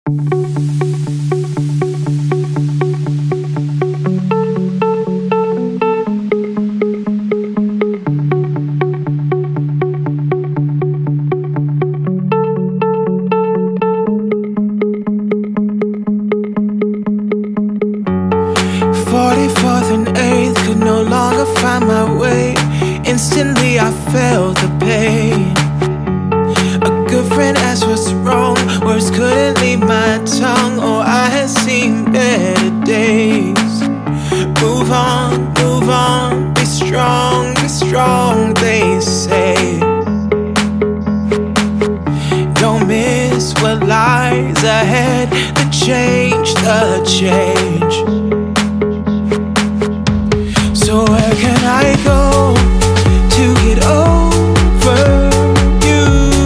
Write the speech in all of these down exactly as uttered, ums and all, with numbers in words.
forty-fourth and eighth, could no longer find my way. Instantly I felt the pain. A good friend asked what's wrong. Words couldn't leave my tongue. Oh, I had seen better days. Move on, move on, be strong, be strong, they say. Don't miss what lies ahead. The change, the change. So where can I go to get over you?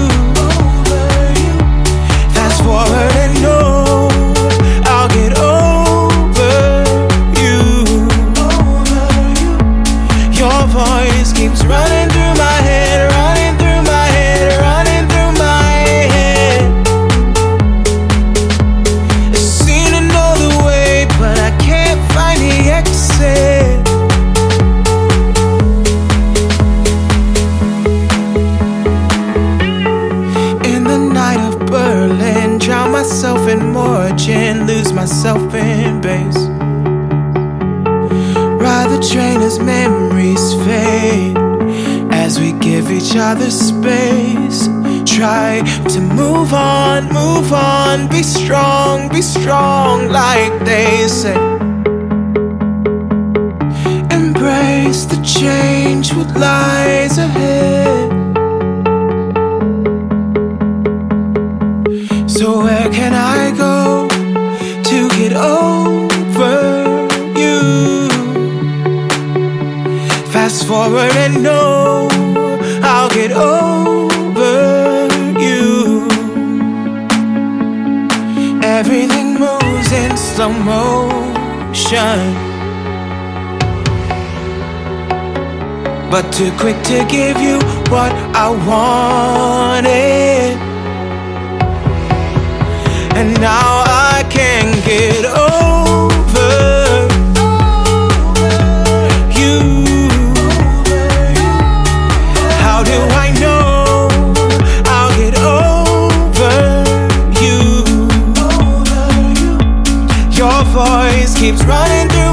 Fast forward and know I'll get over you. Your voice keeps running through my head, running through my head, running through my head. I seem to know the way, but I can't find the exit. Drown myself in more gin, lose myself in bass. Ride the train as memories fade, as we give each other space. Try to move on, move on, be strong, be strong, like they say. Embrace the change, what lies ahead. So where can I go to get over you? Fast forward and know I'll get over you. Everything moves in slow motion, but too quick to give you what I wanted. And now I can't get over you. How do I know I'll get over you? Your voice keeps running through